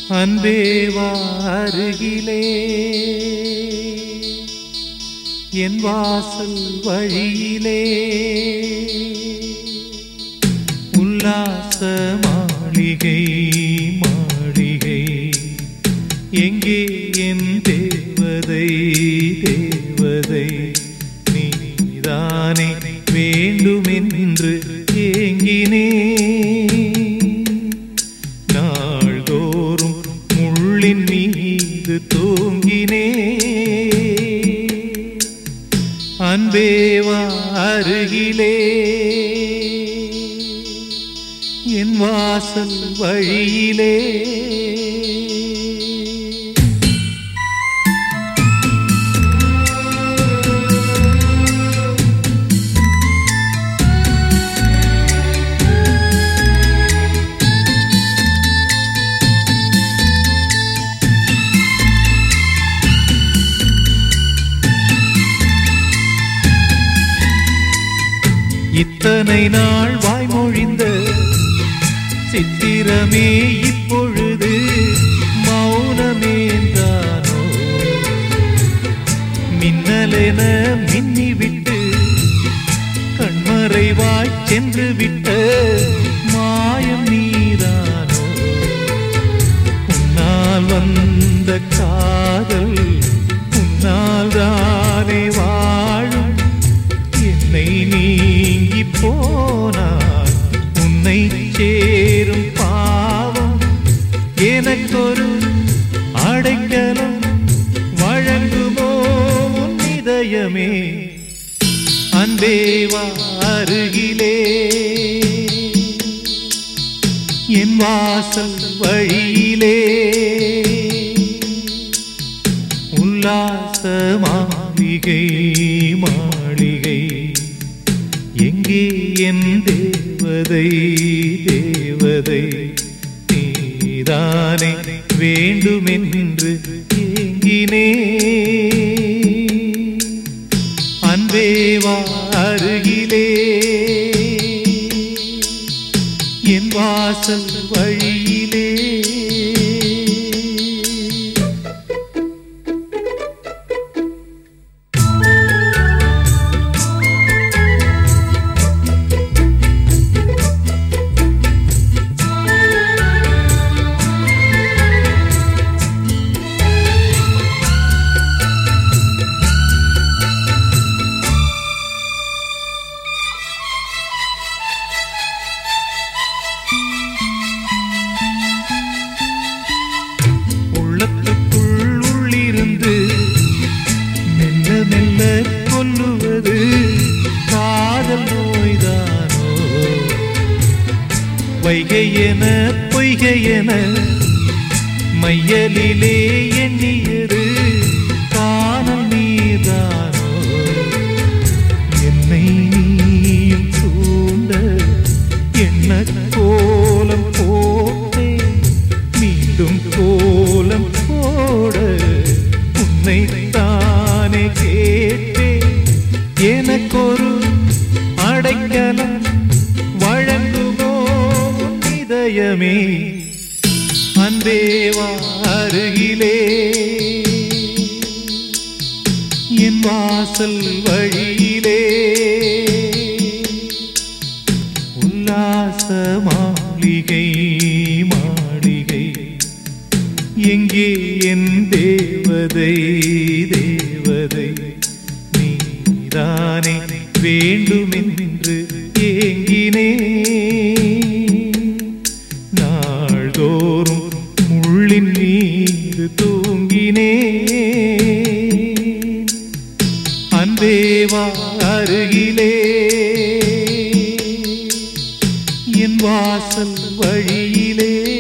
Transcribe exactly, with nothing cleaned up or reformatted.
அன்பேவா அருகிலே என் வாசல் வழியிலே உல்லாச மாளிகை மாளிகை எங்கே என் தேவதை தேவதை நீதானே வேண்டுமென்று ஏங்கினே நாள்தோறும் முள்ளின் மீது தூங்கினே அன்பேவா அருகிலே என் வாசல் வழியிலே இத்தனை நாள் வாய்மொழிந்த சித்திரமே இப்பொழுது மௌனமேந்தானோ மின்னலென மின்னிவிட்டு கண்மறைவாய் சென்று விட்ட மாயம் நீதானோ உன்னால் வந்த காதல் உன்னால் தானே வாழும் என்னை நீங்கி போனார் உன்னை சேரும் பாவம் எனக்கொரு அடைக்கலம் வழங்குமோ உன் இதயமே அன்பேவா அருகிலே என் வாசல் வழியிலே உல்லாச மாளிகை மாளிகை எங்கே என் தேவதை தேவதை நீதானே வேண்டுமென்று ஏங்கினே அன்பேவா அருகிலே என் வாசல் வழியிலே கொல்லுவது காதல் நோய்தானோ வைகையென பொய்கையென மையலிலே எண்ணியது காணல் நீதானோ என்னை நீயும் தூண்ட என்ன கோலம் போட்டே மீண்டும் கோலம் போட உன்னை தானே கேட்டே எனக்கொரு அடைக்கலம் வழங்குமோ இதயமே அன்பேவா அருகிலே என் வாசல் வழியிலே உல்லாச மாளிகை மாளிகை எங்கே என் தேவதை தேவதை நீதானே வேண்டுமென்று ஏங்கினே நாள்தோறும் முள்ளின் மீது தூங்கினே அன்பேவா அருகிலே என் வாசல் வழியிலே